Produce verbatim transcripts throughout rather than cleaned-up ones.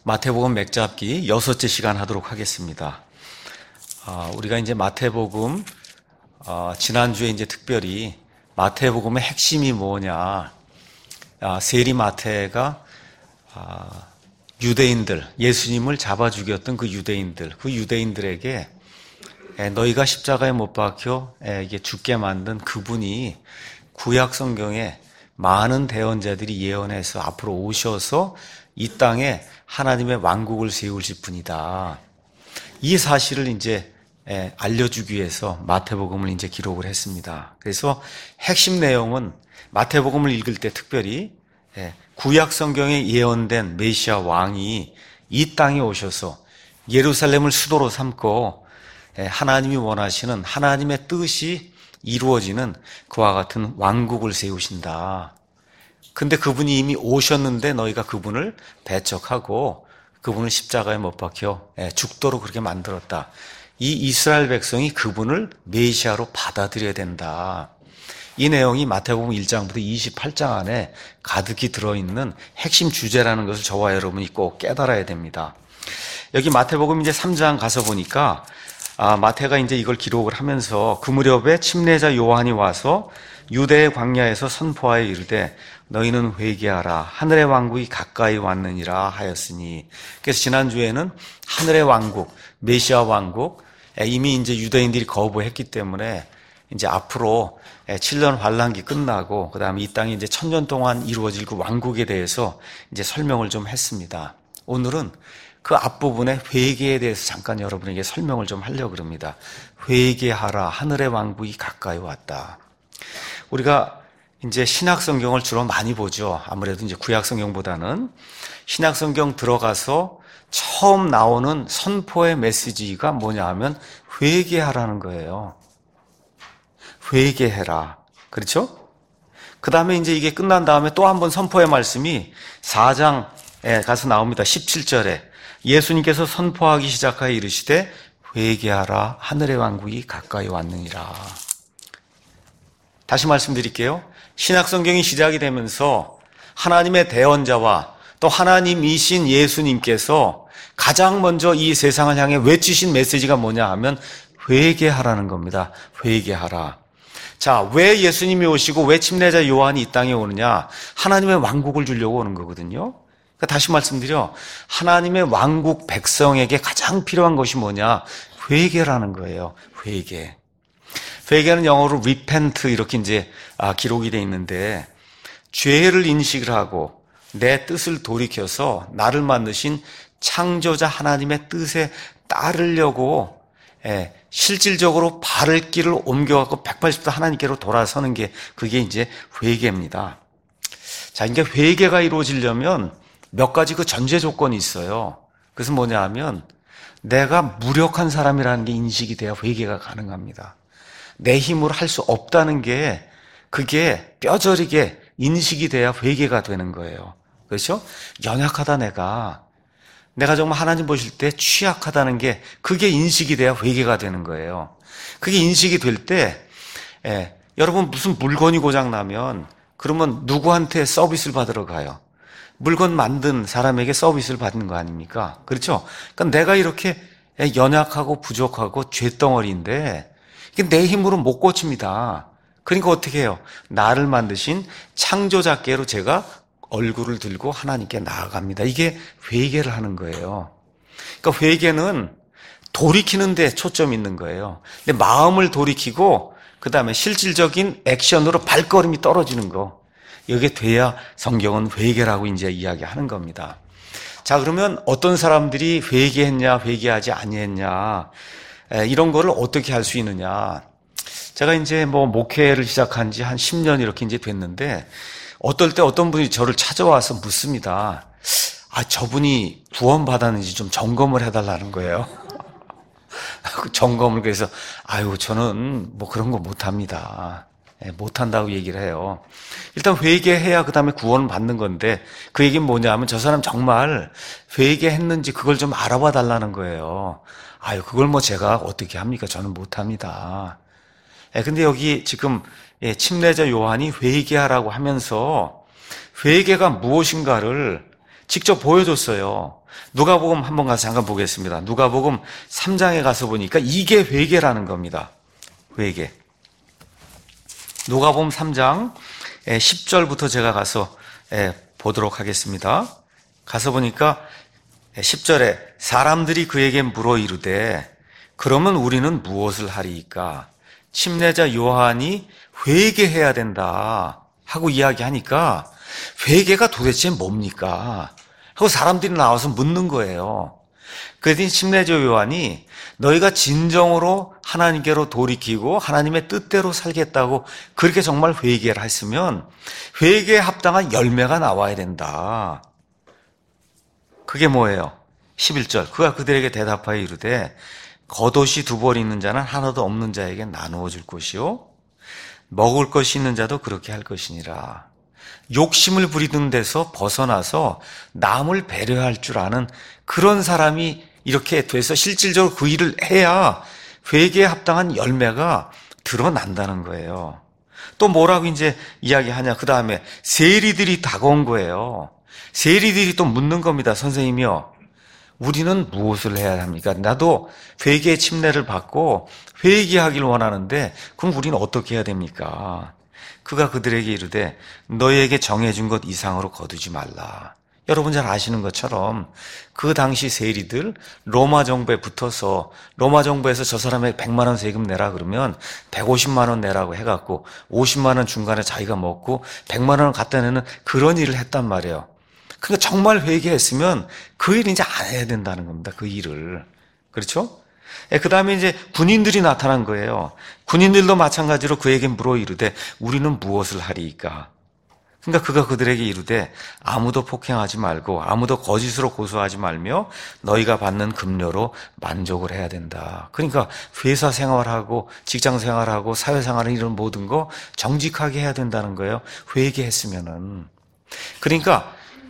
마태복음 맥잡기 여섯째 시간 하도록 하겠습니다. 아, 우리가 이제 마태복음, 아, 지난주에 이제 특별히 마태복음의 핵심이 뭐냐. 아, 세리 마태가, 아, 유대인들, 예수님을 잡아 죽였던 그 유대인들, 그 유대인들에게 에, 너희가 십자가에 못 박혀 에, 이게 죽게 만든 그분이 구약 성경에 많은 대언자들이 예언해서 앞으로 오셔서 이 땅에 하나님의 왕국을 세우실 분이다. 이 사실을 이제 알려주기 위해서 마태복음을 이제 기록을 했습니다. 그래서 핵심 내용은 마태복음을 읽을 때 특별히 구약 성경에 예언된 메시아 왕이 이 땅에 오셔서 예루살렘을 수도로 삼고 하나님이 원하시는 하나님의 뜻이 이루어지는 그와 같은 왕국을 세우신다. 근데 그분이 이미 오셨는데 너희가 그분을 배척하고 그분을 십자가에 못 박혀 죽도록 그렇게 만들었다. 이 이스라엘 백성이 그분을 메시아로 받아들여야 된다. 이 내용이 마태복음 일 장부터 이십팔 장 안에 가득히 들어있는 핵심 주제라는 것을 저와 여러분이 꼭 깨달아야 됩니다. 여기 마태복음 이제 삼 장 가서 보니까 아, 마태가 이제 이걸 기록을 하면서 그 무렵에 침례자 요한이 와서 유대의 광야에서 선포하여 이르되 너희는 회개하라 하늘의 왕국이 가까이 왔느니라 하였으니. 그래서 지난주에는 하늘의 왕국, 메시아 왕국, 이미 이제 유대인들이 거부했기 때문에 이제 앞으로 칠 년 환란기 끝나고 그다음에 이 땅이 이제 천년 동안 이루어질 그 왕국에 대해서 이제 설명을 좀 했습니다. 오늘은 그 앞부분에 회개에 대해서 잠깐 여러분에게 설명을 좀 하려고 합니다. 회개하라 하늘의 왕국이 가까이 왔다. 우리가 이제 신약 성경을 주로 많이 보죠. 아무래도 이제 구약 성경보다는 신약 성경 들어가서 처음 나오는 선포의 메시지가 뭐냐 하면 회개하라는 거예요. 회개해라. 그렇죠? 그 다음에 이제 이게 끝난 다음에 또 한 번 선포의 말씀이 사 장에 가서 나옵니다. 십칠 절에 예수님께서 선포하기 시작하여 이르시되 회개하라 하늘의 왕국이 가까이 왔느니라. 다시 말씀드릴게요. 신약 성경이 시작이 되면서 하나님의 대언자와 또 하나님이신 예수님께서 가장 먼저 이 세상을 향해 외치신 메시지가 뭐냐 하면 회개하라는 겁니다. 회개하라. 자, 왜 예수님이 오시고 왜 침례자 요한이 이 땅에 오느냐? 하나님의 왕국을 주려고 오는 거거든요. 그러니까 다시 말씀드려, 하나님의 왕국 백성에게 가장 필요한 것이 뭐냐? 회개라는 거예요. 회개. 회개는 영어로 repent 이렇게 이제 아, 기록이 돼 있는데 죄를 인식을 하고 내 뜻을 돌이켜서 나를 만드신 창조자 하나님의 뜻에 따르려고 예, 실질적으로 발을 길을 옮겨갖고 백팔십 도 하나님께로 돌아서는 게 그게 이제 회개입니다. 자, 이게 회개가 이루어지려면 몇 가지 그 전제 조건이 있어요. 그래서 뭐냐 하면 내가 무력한 사람이라는 게 인식이 돼야 회개가 가능합니다. 내 힘으로 할 수 없다는 게 그게 뼈저리게 인식이 돼야 회개가 되는 거예요. 그렇죠? 연약하다 내가. 내가 정말 하나님 보실 때 취약하다는 게 그게 인식이 돼야 회개가 되는 거예요. 그게 인식이 될 때 예, 여러분 무슨 물건이 고장나면 그러면 누구한테 서비스를 받으러 가요? 물건 만든 사람에게 서비스를 받는 거 아닙니까? 그렇죠? 그러니까 내가 이렇게 연약하고 부족하고 죄덩어리인데 내 힘으로 못 고칩니다. 그러니까 어떻게 해요? 나를 만드신 창조자께로 제가 얼굴을 들고 하나님께 나아갑니다. 이게 회개를 하는 거예요. 그러니까 회개는 돌이키는 데 초점이 있는 거예요. 근데 마음을 돌이키고 그 다음에 실질적인 액션으로 발걸음이 떨어지는 거. 이게 돼야 성경은 회개라고 이제 이야기하는 겁니다. 자, 그러면 어떤 사람들이 회개했냐, 회개하지 아니했냐, 이런 거를 어떻게 할 수 있느냐. 제가 이제 뭐 목회를 시작한 지 한 십 년 이렇게 이제 됐는데 어떨 때 어떤 분이 저를 찾아와서 묻습니다. 아, 저분이 구원받았는지 좀 점검을 해달라는 거예요. 점검을 그래서 아유, 저는 뭐 그런 거 못합니다. 못한다고 얘기를 해요. 일단 회개해야 그 다음에 구원을 받는 건데 그 얘기는 뭐냐 하면 저 사람 정말 회개했는지 그걸 좀 알아봐 달라는 거예요. 아유, 그걸 뭐 제가 어떻게 합니까? 저는 못합니다. 근데 여기 지금 침례자 요한이 회개하라고 하면서 회개가 무엇인가를 직접 보여줬어요. 누가복음 한번 가서 잠깐 보겠습니다. 누가복음 삼 장에 가서 보니까 이게 회개라는 겁니다. 회개. 누가복음 삼 장 십 절부터 제가 가서 보도록 하겠습니다. 가서 보니까 십 절에 사람들이 그에게 물어 이르되 그러면 우리는 무엇을 하리이까? 침례자 요한이 회개해야 된다 하고 이야기하니까 회개가 도대체 뭡니까? 하고 사람들이 나와서 묻는 거예요. 그랬더니 침례자 요한이 너희가 진정으로 하나님께로 돌이키고 하나님의 뜻대로 살겠다고 그렇게 정말 회개를 했으면 회개에 합당한 열매가 나와야 된다. 그게 뭐예요? 십일 절. 그가 그들에게 대답하여 이르되 겉옷이 두 벌 있는 자는 하나도 없는 자에게 나누어 줄 것이요 먹을 것이 있는 자도 그렇게 할 것이니라. 욕심을 부리던 데서 벗어나서 남을 배려할 줄 아는 그런 사람이 이렇게 돼서 실질적으로 그 일을 해야 회개에 합당한 열매가 드러난다는 거예요. 또 뭐라고 이제 이야기하냐? 그 다음에 세리들이 다가온 거예요. 세리들이 또 묻는 겁니다. 선생님이요, 우리는 무엇을 해야 합니까? 나도 회개의 침례를 받고 회개하길 원하는데 그럼 우리는 어떻게 해야 됩니까? 그가 그들에게 이르되 너희에게 정해준 것 이상으로 거두지 말라. 여러분 잘 아시는 것처럼 그 당시 세리들 로마 정부에 붙어서 로마 정부에서 저 사람에게 백만 원 세금 내라 그러면 백오십만 원 내라고 해갖고 오십만 원 중간에 자기가 먹고 백만 원을 갖다 내는 그런 일을 했단 말이에요. 그러니까 정말 회개했으면 그 일을 이제 안 해야 된다는 겁니다. 그 일을. 그렇죠? 그 다음에 이제 군인들이 나타난 거예요. 군인들도 마찬가지로 그에게 물어 이르되 우리는 무엇을 하리이까? 그러니까 그가 그들에게 이르되 아무도 폭행하지 말고 아무도 거짓으로 고소하지 말며 너희가 받는 급료로 만족을 해야 된다. 그러니까 회사 생활하고 직장 생활하고 사회 생활을 이런 모든 거 정직하게 해야 된다는 거예요. 회개했으면은. 그러니까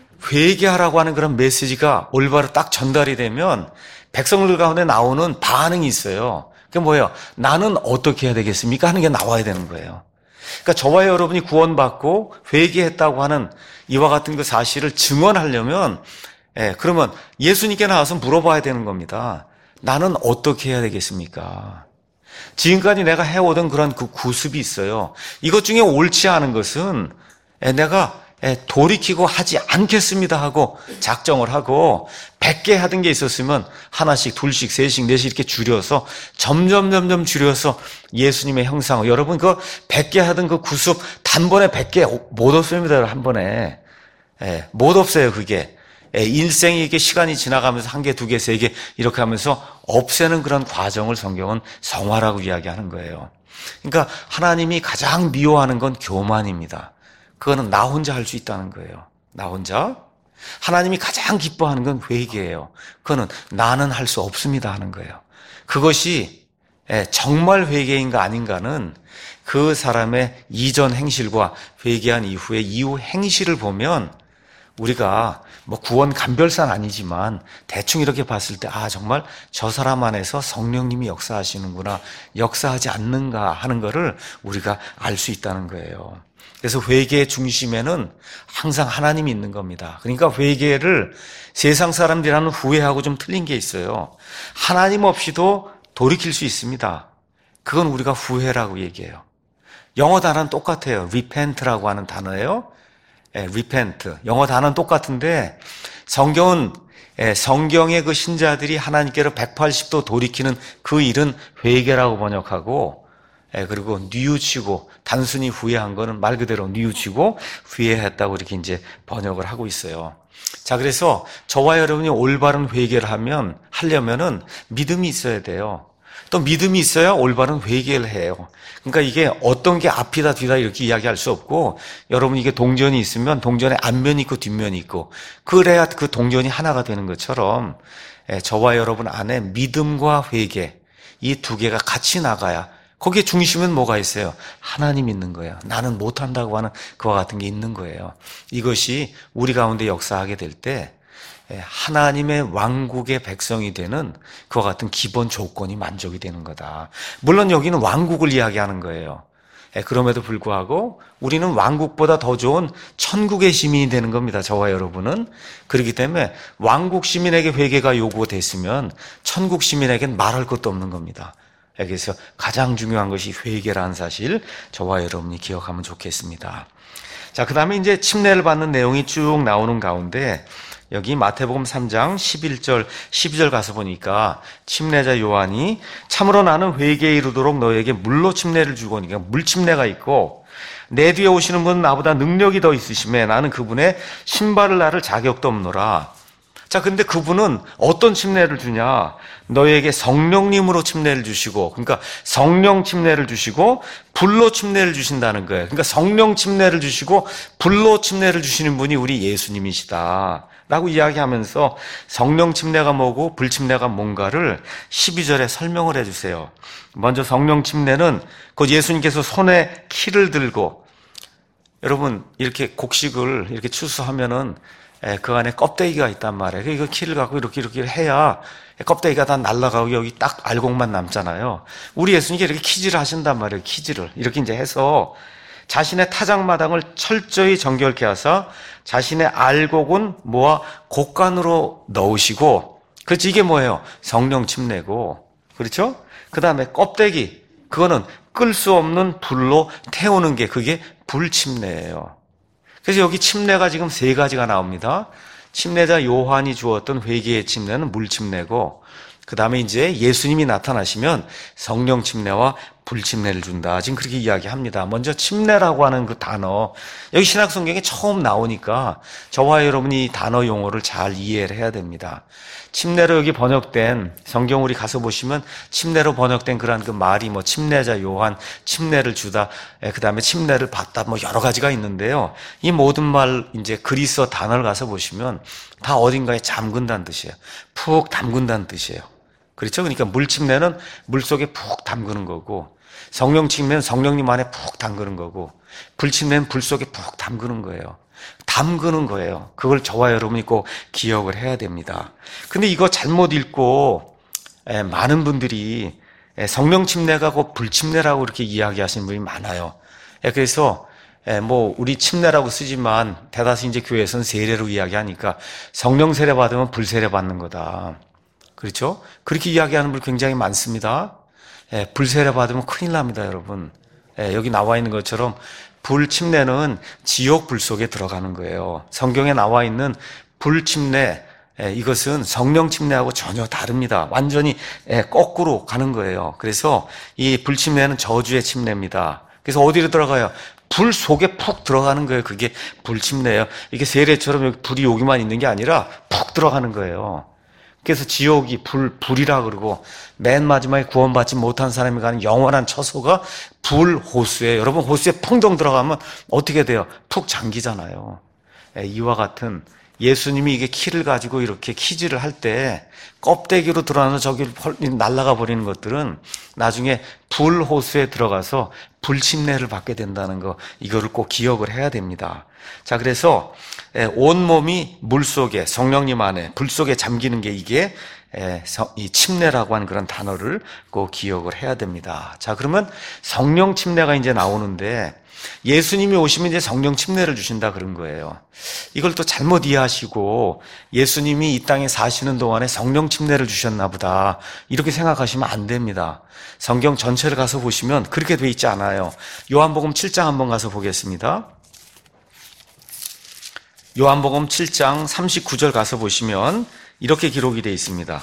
회개하라고 하는 그런 메시지가 올바로 딱 전달이 되면 백성들 가운데 나오는 반응이 있어요. 그게 뭐예요? 나는 어떻게 해야 되겠습니까? 하는 게 나와야 되는 거예요. 그러니까 저와 여러분이 구원받고 회개했다고 하는 이와 같은 그 사실을 증언하려면, 예, 그러면 예수님께 나와서 물어봐야 되는 겁니다. 나는 어떻게 해야 되겠습니까? 지금까지 내가 해오던 그런 그 구습이 있어요. 이것 중에 옳지 않은 것은 예, 내가 돌이키고 하지 않겠습니다 하고 작정을 하고 백 개 하던 게 있었으면 하나씩 둘씩 셋씩 넷씩 이렇게 줄여서 점점 점점 줄여서 예수님의 형상, 여러분 그 백 개 하던 그 구습 단번에 백 개 못 없습니다. 한 번에 예, 못 없어요. 그게 예, 일생이 이렇게 시간이 지나가면서 한 개, 두 개, 세 개 이렇게 하면서 없애는 그런 과정을 성경은 성화라고 이야기하는 거예요. 그러니까 하나님이 가장 미워하는 건 교만입니다. 그거는 나 혼자 할 수 있다는 거예요. 나 혼자. 하나님이 가장 기뻐하는 건 회개예요. 그거는 나는 할 수 없습니다 하는 거예요. 그것이 정말 회개인가 아닌가는 그 사람의 이전 행실과 회개한 이후의 이후 행실을 보면 우리가 뭐 구원 감별사는 아니지만 대충 이렇게 봤을 때 아 정말 저 사람 안에서 성령님이 역사하시는구나, 역사하지 않는가 하는 거를 우리가 알 수 있다는 거예요. 그래서 회개의 중심에는 항상 하나님이 있는 겁니다. 그러니까 회개를 세상 사람들이라는 후회하고 좀 틀린 게 있어요. 하나님 없이도 돌이킬 수 있습니다. 그건 우리가 후회라고 얘기해요. 영어 단어는 똑같아요. repent라고 하는 단어예요. 예, repent. 영어 단어는 똑같은데 성경은 예, 성경의 그 신자들이 하나님께로 백팔십 도 돌이키는 그 일은 회개라고 번역하고 예, 그리고 뉘우치고 단순히 후회한 거는 말 그대로 뉘우치고 후회했다고 이렇게 이제 번역을 하고 있어요. 자, 그래서 저와 여러분이 올바른 회개를 하면 하려면은 믿음이 있어야 돼요. 또 믿음이 있어야 올바른 회개를 해요. 그러니까 이게 어떤 게 앞이다 뒤다 이렇게 이야기할 수 없고, 여러분 이게 동전이 있으면 동전에 앞면이 있고 뒷면이 있고 그래야 그 동전이 하나가 되는 것처럼 예, 저와 여러분 안에 믿음과 회개 이 두 개가 같이 나가야, 거기에 중심은 뭐가 있어요? 하나님 있는 거예요. 나는 못한다고 하는 그와 같은 게 있는 거예요. 이것이 우리 가운데 역사하게 될 때 하나님의 왕국의 백성이 되는 그와 같은 기본 조건이 만족이 되는 거다. 물론 여기는 왕국을 이야기하는 거예요. 그럼에도 불구하고 우리는 왕국보다 더 좋은 천국의 시민이 되는 겁니다. 저와 여러분은. 그렇기 때문에 왕국 시민에게 회개가 요구됐으면 천국 시민에겐 말할 것도 없는 겁니다. 그래서 가장 중요한 것이 회개라는 사실, 저와 여러분이 기억하면 좋겠습니다. 자, 그 다음에 이제 침례를 받는 내용이 쭉 나오는 가운데 여기 마태복음 삼 장 십일 절, 십이 절 가서 보니까 침례자 요한이 참으로 나는 회개에 이르도록 너에게 물로 침례를 주고, 그러니까 물 침례가 있고, 내 뒤에 오시는 분은 나보다 능력이 더 있으심에 나는 그분의 신발을 나를 자격도 없노라. 자, 근데 그분은 어떤 침례를 주냐? 너에게 성령님으로 침례를 주시고, 그러니까 성령 침례를 주시고 불로 침례를 주신다는 거예요. 그러니까 성령 침례를 주시고 불로 침례를 주시는 분이 우리 예수님이시다 라고 이야기하면서 성령 침례가 뭐고 불 침례가 뭔가를 십이 절에 설명을 해주세요. 먼저 성령 침례는 그 예수님께서 손에 키를 들고, 여러분 이렇게 곡식을 이렇게 추수하면은 그 안에 껍데기가 있단 말이에요. 이거 키를 갖고 이렇게 이렇게 해야 껍데기가 다 날아가고 여기 딱 알곡만 남잖아요. 우리 예수님께 이렇게 키질을 하신단 말이에요. 키질을 이렇게 이제 해서 자신의 타작마당을 철저히 정결케 하사 자신의 알곡은 모아 곡간으로 넣으시고, 그렇지, 이게 뭐예요? 성령 침례고, 그렇죠? 그 다음에 껍데기, 그거는 끌 수 없는 불로 태우는 게 그게 불 침례예요. 그래서 여기 침례가 지금 세 가지가 나옵니다. 침례자 요한이 주었던 회개의 침례는 물 침례고, 그 다음에 이제 예수님이 나타나시면 성령 침례와 불 침례를 준다. 지금 그렇게 이야기합니다. 먼저 침례라고 하는 그 단어, 여기 신약성경에 처음 나오니까 저와 여러분이 이 단어 용어를 잘 이해를 해야 됩니다. 침례로 여기 번역된 성경 우리 가서 보시면 침례로 번역된 그런 그 말이 뭐 침례자 요한, 침례를 주다, 그 다음에 침례를 받다, 뭐 여러 가지가 있는데요. 이 모든 말 이제 그리스어 단어를 가서 보시면 다 어딘가에 잠근다는 뜻이에요. 푹 담근다는 뜻이에요. 그렇죠? 그러니까 물 침례는 물 속에 푹 담그는 거고, 성령 침례는 성령님 안에 푹 담그는 거고, 불 침례는 불 속에 푹 담그는 거예요. 담그는 거예요. 그걸 저와 여러분이 꼭 기억을 해야 됩니다. 근데 이거 잘못 읽고 에, 많은 분들이 에, 성령 침례가 곧 불 침례라고 이렇게 이야기하시는 분이 많아요. 에, 그래서 에, 뭐 우리 침례라고 쓰지만 대다수 이제 교회에서는 세례로 이야기하니까 성령 세례 받으면 불 세례 받는 거다. 그렇죠? 그렇게 이야기하는 분 굉장히 많습니다. 예, 불 세례 받으면 큰일 납니다, 여러분. 예, 여기 나와 있는 것처럼 불 침례는 지옥 불 속에 들어가는 거예요. 성경에 나와 있는 불 침례, 예, 이것은 성령 침례하고 전혀 다릅니다. 완전히 예, 거꾸로 가는 거예요. 그래서 이 불 침례는 저주의 침례입니다. 그래서 어디로 들어가요? 불 속에 푹 들어가는 거예요. 그게 불 침례예요. 이게 세례처럼 여기 불이 여기만 있는 게 아니라 푹 들어가는 거예요. 그래서 지옥이 불, 불이라 그러고, 맨 마지막에 구원받지 못한 사람이 가는 영원한 처소가 불 호수에, 여러분 호수에 풍덩 들어가면 어떻게 돼요? 푹 잠기잖아요. 이와 같은 예수님이 이게 키를 가지고 이렇게 키질을 할 때 껍데기로 들어가서 저기 날아가 버리는 것들은 나중에 불 호수에 들어가서 불 침례를 받게 된다는 거, 이거를 꼭 기억을 해야 됩니다. 자, 그래서 온몸이 물 속에, 성령님 안에 불 속에 잠기는 게 이게 이 침례라고 하는 그런 단어를 꼭 기억을 해야 됩니다. 자, 그러면 성령 침례가 이제 나오는데, 예수님이 오시면 이제 성령 침례를 주신다 그런 거예요. 이걸 또 잘못 이해하시고 예수님이 이 땅에 사시는 동안에 성령 침례를 주셨나 보다 이렇게 생각하시면 안 됩니다. 성경 전체를 가서 보시면 그렇게 돼 있지 않아요. 요한복음 칠 장 한번 가서 보겠습니다. 요한복음 칠 장 삼십구 절 가서 보시면 이렇게 기록이 되어 있습니다.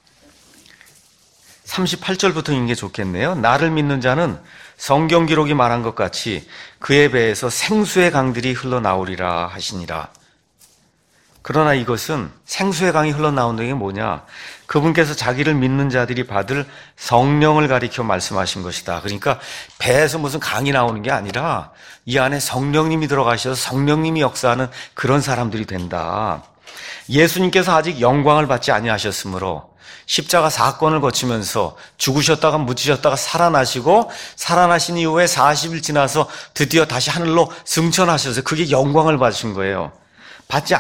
삼십팔 절부터 읽는 게 좋겠네요. 나를 믿는 자는 성경 기록이 말한 것 같이 그의 배에서 생수의 강들이 흘러나오리라 하시니라. 그러나 이것은 생수의 강이 흘러나오는 게 뭐냐? 그분께서 자기를 믿는 자들이 받을 성령을 가리켜 말씀하신 것이다. 그러니까 배에서 무슨 강이 나오는 게 아니라 이 안에 성령님이 들어가셔서 성령님이 역사하는 그런 사람들이 된다. 예수님께서 아직 영광을 받지 아니하셨으므로 십자가 사건을 거치면서 죽으셨다가 묻히셨다가 살아나시고 살아나신 이후에 사십 일 지나서 드디어 다시 하늘로 승천하셔서 그게 영광을 받으신 거예요. 받지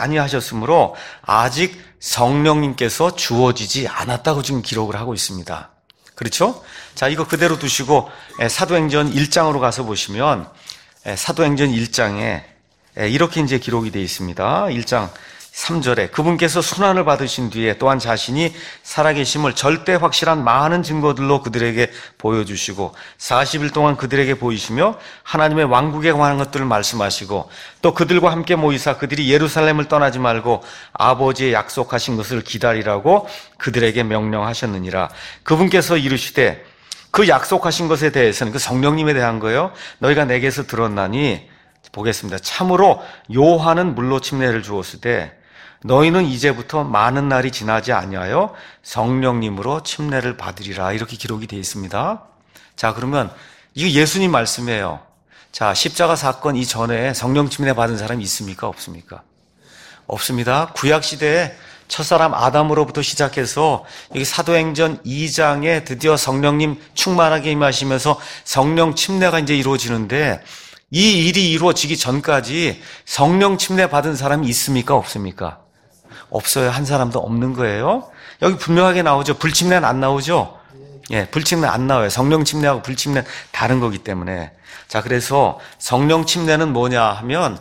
아니하셨으므로 아직 성령님께서 주어지지 않았다고 지금 기록을 하고 있습니다. 그렇죠? 자, 이거 그대로 두시고 사도행전 일 장으로 가서 보시면 사도행전 일 장에 이렇게 이제 기록이 되어 있습니다. 일 장 삼 절에 그분께서 순환을 받으신 뒤에 또한 자신이 살아계심을 절대 확실한 많은 증거들로 그들에게 보여주시고 사십 일 동안 그들에게 보이시며 하나님의 왕국에 관한 것들을 말씀하시고 또 그들과 함께 모이사 그들이 예루살렘을 떠나지 말고 아버지의 약속하신 것을 기다리라고 그들에게 명령하셨느니라. 그분께서 이르시되 그 약속하신 것에 대해서는 그 성령님에 대한 거예요. 너희가 내게서 들었나니 보겠습니다. 참으로 요한은 물로 침례를 주었을 때 너희는 이제부터 많은 날이 지나지 아니하여 성령님으로 침례를 받으리라. 이렇게 기록이 되어 있습니다. 자, 그러면 이거 예수님 말씀이에요. 자, 십자가 사건 이전에 성령 침례 받은 사람이 있습니까? 없습니까? 없습니다. 구약시대에 첫사람 아담으로부터 시작해서 여기 사도행전 이 장에 드디어 성령님 충만하게 임하시면서 성령 침례가 이제 이루어지는데 이 일이 이루어지기 전까지 성령 침례 받은 사람이 있습니까? 없습니까? 없어요. 한 사람도 없는 거예요. 여기 분명하게 나오죠. 불침례는 안 나오죠. 예, 불침례 안 나와요. 성령 침례하고 불침례는 다른 거기 때문에. 자, 그래서 성령 침례는 뭐냐 하면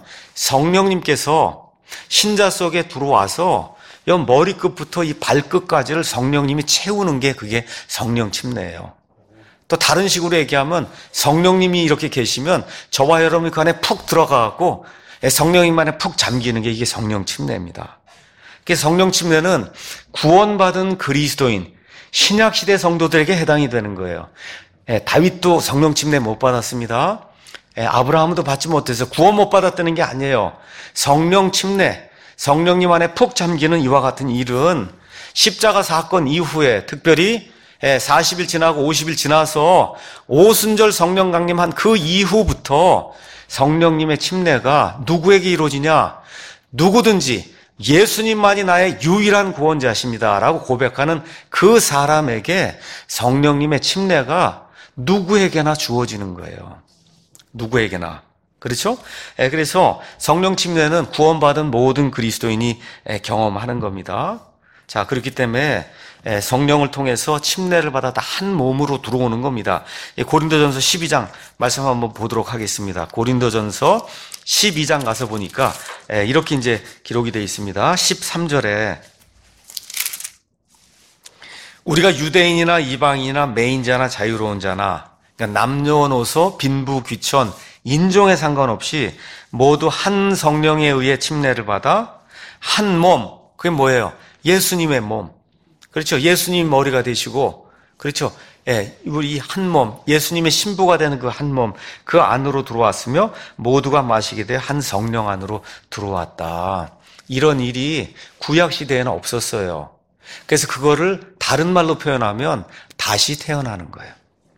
성령님께서 신자 속에 들어와서 이 머리끝부터 이 발끝까지를 성령님이 채우는 게 그게 성령 침례예요. 또 다른 식으로 얘기하면 성령님이 이렇게 계시면 저와 여러분이 그 안에 푹 들어가고 성령님 안에 푹 잠기는 게 이게 성령 침례입니다. 성령 침례는 구원받은 그리스도인 신약시대 성도들에게 해당이 되는 거예요. 다윗도 성령 침례 못 받았습니다. 아브라함도 받지 못해서 구원 못 받았다는 게 아니에요. 성령 침례, 성령님 안에 푹 잠기는 이와 같은 일은 십자가 사건 이후에 특별히 사십 일 지나고 오십 일 지나서 오순절 성령 강림한 그 이후부터 성령님의 침례가 누구에게 이루어지냐? 누구든지 예수님만이 나의 유일한 구원자십니다 라고 고백하는 그 사람에게 성령님의 침례가 누구에게나 주어지는 거예요. 누구에게나. 그렇죠? 그래서 성령 침례는 구원받은 모든 그리스도인이 경험하는 겁니다. 자, 그렇기 때문에 성령을 통해서 침례를 받아 다 한 몸으로 들어오는 겁니다. 고린도전서 십이 장 말씀 한번 보도록 하겠습니다. 고린도전서 십이 장 가서 보니까 이렇게 이제 기록이 되어 있습니다. 십삼 절에 우리가 유대인이나 이방인이나 매인자나 자유로운 자나 그러니까 남녀노소 빈부 귀천 인종에 상관없이 모두 한 성령에 의해 침례를 받아 한 몸, 그게 뭐예요? 예수님의 몸. 그렇죠. 예수님 머리가 되시고, 그렇죠. 예, 우리 한 몸, 예수님의 신부가 되는 그 한 몸, 그 안으로 들어왔으며 모두가 마시게 돼 한 성령 안으로 들어왔다. 이런 일이 구약 시대에는 없었어요. 그래서 그거를 다른 말로 표현하면 다시 태어나는 거예요.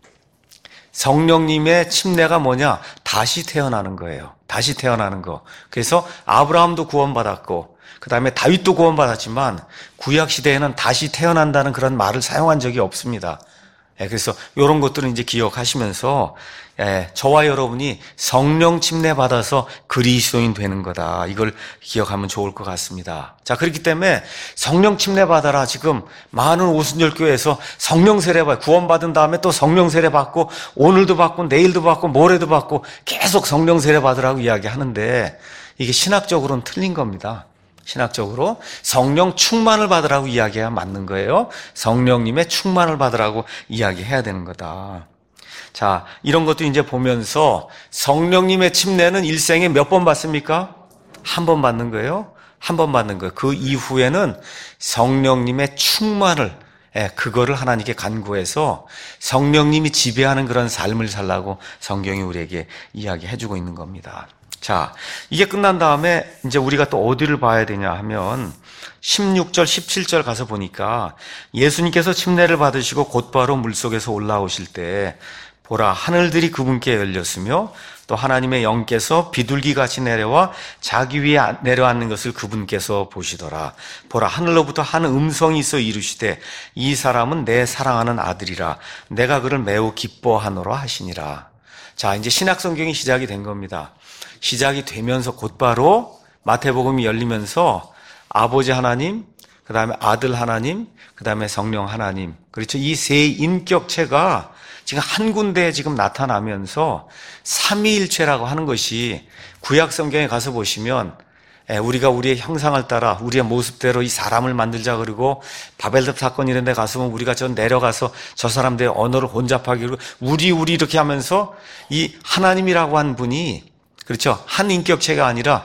성령님의 침례가 뭐냐? 다시 태어나는 거예요. 다시 태어나는 거. 그래서 아브라함도 구원받았고 그 다음에 다윗도 구원받았지만 구약 시대에는 다시 태어난다는 그런 말을 사용한 적이 없습니다. 그래서 이런 것들은 이제 기억하시면서 저와 여러분이 성령 침례 받아서 그리스도인 되는 거다. 이걸 기억하면 좋을 것 같습니다. 자, 그렇기 때문에 성령 침례 받아라. 지금 많은 오순절 교회에서 성령 세례 받 구원받은 다음에 또 성령 세례 받고 오늘도 받고 내일도 받고 모레도 받고 계속 성령 세례 받으라고 이야기하는데 이게 신학적으로는 틀린 겁니다. 신학적으로 성령 충만을 받으라고 이야기해야 맞는 거예요. 성령님의 충만을 받으라고 이야기해야 되는 거다. 자, 이런 것도 이제 보면서 성령님의 침례는 일생에 몇 번 받습니까? 한 번 받는 거예요. 한 번 받는 거예요. 그 이후에는 성령님의 충만을, 예, 그거를 하나님께 간구해서 성령님이 지배하는 그런 삶을 살라고 성경이 우리에게 이야기해주고 있는 겁니다. 자, 이게 끝난 다음에 이제 우리가 또 어디를 봐야 되냐 하면 십육 절, 십칠 절 가서 보니까 예수님께서 침례를 받으시고 곧바로 물속에서 올라오실 때 보라, 하늘들이 그분께 열렸으며 또 하나님의 영께서 비둘기같이 내려와 자기 위에 내려앉는 것을 그분께서 보시더라. 보라, 하늘로부터 한 음성이 있어 이르시되 이 사람은 내 사랑하는 아들이라 내가 그를 매우 기뻐하노라 하시니라. 자, 이제 신약 성경이 시작이 된 겁니다. 시작이 되면서 곧바로 마태복음이 열리면서 아버지 하나님, 그 다음에 아들 하나님, 그 다음에 성령 하나님. 그렇죠. 이 세 인격체가 지금 한 군데에 지금 나타나면서 삼위일체라고 하는 것이 구약 성경에 가서 보시면 우리가 우리의 형상을 따라 우리의 모습대로 이 사람을 만들자 그러고 바벨탑 사건 이런 데 가서 우리가 저 내려가서 저 사람들의 언어를 혼잡하게 그러고 우리 우리 이렇게 하면서 이 하나님이라고 한 분이 그렇죠. 한 인격체가 아니라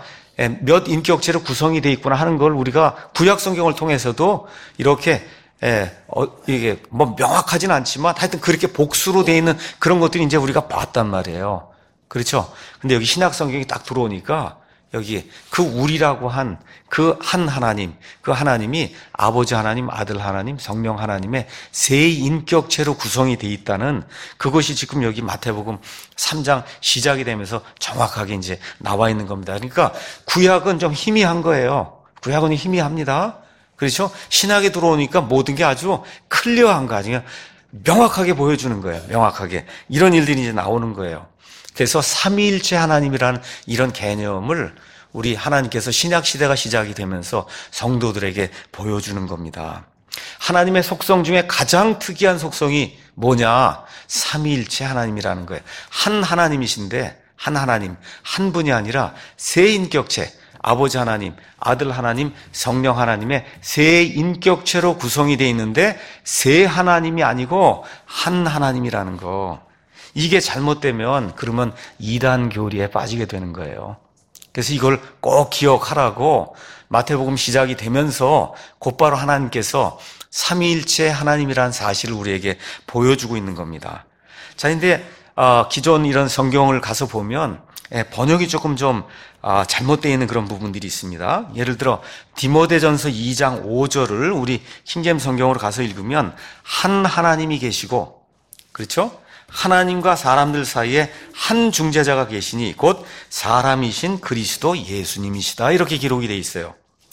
몇 인격체로 구성이 되어 있구나 하는 걸 우리가 구약 성경을 통해서도 이렇게 예, 어, 이게 뭐 명확하진 않지만 하여튼 그렇게 복수로 되어 있는 그런 것들이 이제 우리가 봤단 말이에요. 그렇죠. 근데 여기 신약 성경이 딱 들어오니까 여기 그 우리라고 한 그 한 하나님, 그 하나님이 아버지 하나님, 아들 하나님, 성령 하나님의 세 인격체로 구성이 되어 있다는 그것이 지금 여기 마태복음 삼 장 시작이 되면서 정확하게 이제 나와 있는 겁니다. 그러니까 구약은 좀 희미한 거예요. 구약은 희미합니다. 그렇죠? 신학에 들어오니까 모든 게 아주 클리어한 거 아니에요. 명확하게 보여주는 거예요. 명확하게. 이런 일들이 이제 나오는 거예요. 그래서 삼위일체 하나님이라는 이런 개념을 우리 하나님께서 신약 시대가 시작이 되면서 성도들에게 보여주는 겁니다. 하나님의 속성 중에 가장 특이한 속성이 뭐냐? 삼위일체 하나님이라는 거예요. 한 하나님이신데 한 하나님, 한 분이 아니라 세 인격체, 아버지 하나님, 아들 하나님, 성령 하나님의 세 인격체로 구성이 되어 있는데 세 하나님이 아니고 한 하나님이라는 거. 이게 잘못되면 그러면 이단 교리에 빠지게 되는 거예요. 그래서 이걸 꼭 기억하라고 마태복음 시작이 되면서 곧바로 하나님께서 삼위일체 하나님이라는 사실을 우리에게 보여주고 있는 겁니다. 자, 근데 어, 기존 이런 성경을 가서 보면 예, 번역이 조금 좀 아, 잘못되어 있는 그런 부분들이 있습니다. 예를 들어 디모데전서 이 장 오 절을 우리 킹제임 성경으로 가서 읽으면 한 하나님이 계시고 그렇죠? 하나님과 사람들 사이에 한 중재자가 계시니 곧 사람이신 그리스도 예수님이시다 이렇게 기록이 되어 있어요.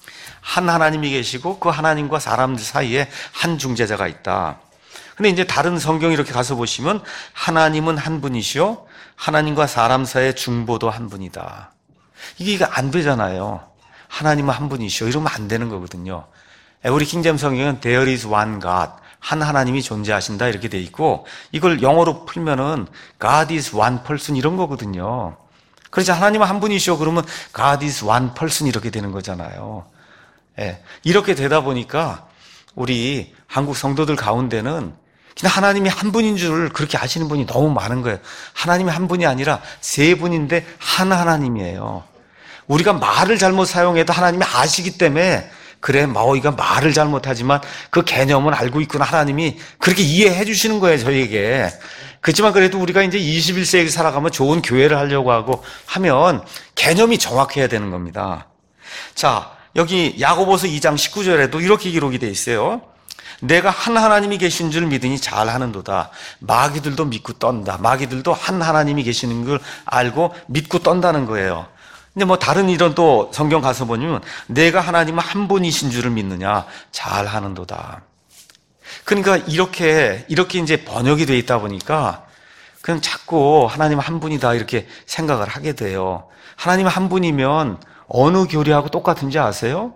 한 하나님이 계시고 그 하나님과 사람들 사이에 한 중재자가 있다. 근데 이제 다른 성경 이렇게 가서 보시면 하나님은 한 분이시요 하나님과 사람 사이의 중보도 한 분이다. 이게 안 되잖아요. 하나님은 한 분이시요 이러면 안 되는 거거든요. 우리 킹제임 성경은 There is one God, 한 하나님이 존재하신다 이렇게 돼 있고 이걸 영어로 풀면은 God is one person 이런 거거든요. 그래서 하나님은 한 분이시요 그러면 God is one person 이렇게 되는 거잖아요. 예, 이렇게 되다 보니까 우리 한국 성도들 가운데는 그냥 하나님이 한 분인 줄 그렇게 아시는 분이 너무 많은 거예요. 하나님이 한 분이 아니라 세 분인데 한 하나님이에요. 우리가 말을 잘못 사용해도 하나님이 아시기 때문에 그래 마오이가 말을 잘못하지만 그 개념은 알고 있구나 하나님이 그렇게 이해해 주시는 거예요 저희에게. 그렇지만 그래도 우리가 이제 이십일 세기 살아가면 좋은 교회를 하려고 하고 하면 개념이 정확해야 되는 겁니다. 자, 여기 야고보서 이 장 십구 절에도 이렇게 기록이 돼 있어요. 내가 한 하나님이 계신 줄 믿으니 잘하는도다. 마귀들도 믿고 떤다. 마귀들도 한 하나님이 계시는 걸 알고 믿고 떤다는 거예요. 근데 뭐 다른 이런 또 성경 가서 보면 내가 하나님은 한 분이신 줄을 믿느냐 잘하는도다. 그러니까 이렇게 이렇게 이제 번역이 돼 있다 보니까 그냥 자꾸 하나님은 한 분이다 이렇게 생각을 하게 돼요. 하나님은 한 분이면 어느 교리하고 똑같은지 아세요?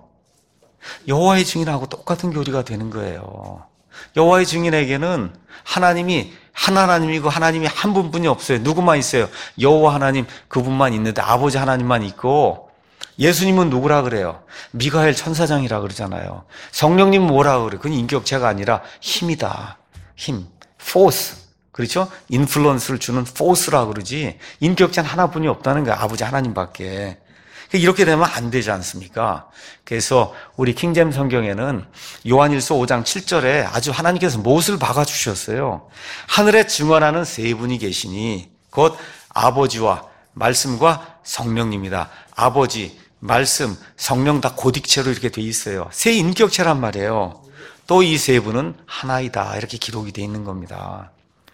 여호와의 증인하고 똑같은 교리가 되는 거예요. 여호와의 증인에게는 하나님이 한 하나님이고 하나님이 한 분뿐이 없어요. 누구만 있어요? 여호와 하나님 그분만 있는데 아버지 하나님만 있고 예수님은 누구라 그래요? 미가엘 천사장이라 그러잖아요. 성령님은 뭐라 그래요? 그건 인격체가 아니라 힘이다. 힘, force. 그렇죠? 인플루언스를 주는 force라 그러지 인격체는 하나뿐이 없다는 거예요. 아버지 하나님밖에. 이렇게 되면 안 되지 않습니까? 그래서 우리 킹제임 성경에는 요한일서 오 장 칠 절에 아주 하나님께서 못을 박아주셨어요. 하늘에 증언하는 세 분이 계시니 곧 아버지와 말씀과 성령님이다. 아버지, 말씀, 성령 다 고딕체로 이렇게 돼 있어요. 세 인격체란 말이에요. 또 이 세 분은 하나이다 이렇게 기록이 돼 있는 겁니다.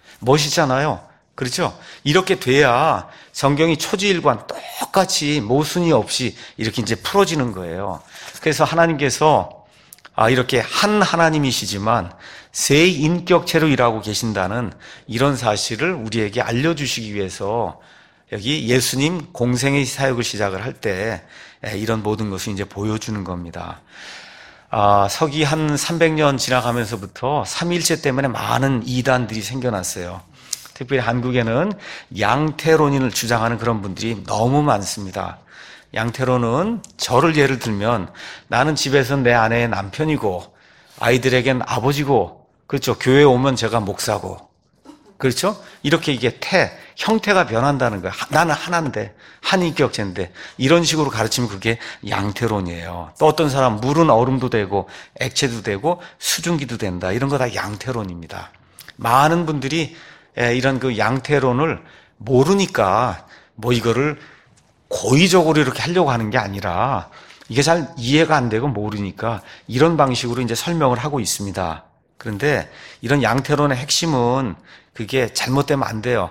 멋있잖아요. 그렇죠? 이렇게 돼야 성경이 초지일관 똑같이 모순이 없이 이렇게 이제 풀어지는 거예요. 그래서 하나님께서 아, 이렇게 한 하나님이시지만 세 인격체로 일하고 계신다는 이런 사실을 우리에게 알려주시기 위해서 여기 예수님 공생의 사역을 시작을 할 때 이런 모든 것을 이제 보여주는 겁니다. 아, 서기 한 삼백 년 지나가면서부터 삼위일체 때문에 많은 이단들이 생겨났어요. 특별히 한국에는 양태론인을 주장하는 그런 분들이 너무 많습니다. 양태론은 저를 예를 들면 나는 집에서는 내 아내의 남편이고 아이들에겐 아버지고, 그렇죠. 교회에 오면 제가 목사고, 그렇죠. 이렇게 이게 태, 형태가 변한다는 거예요. 나는 하나인데, 한인격체인데, 이런 식으로 가르치면 그게 양태론이에요. 또 어떤 사람 물은 얼음도 되고 액체도 되고 수증기도 된다. 이런 거 다 양태론입니다. 많은 분들이 이런 그 양태론을 모르니까 뭐 이거를 고의적으로 이렇게 하려고 하는 게 아니라 이게 잘 이해가 안 되고 모르니까 이런 방식으로 이제 설명을 하고 있습니다. 그런데 이런 양태론의 핵심은 그게 잘못되면 안 돼요.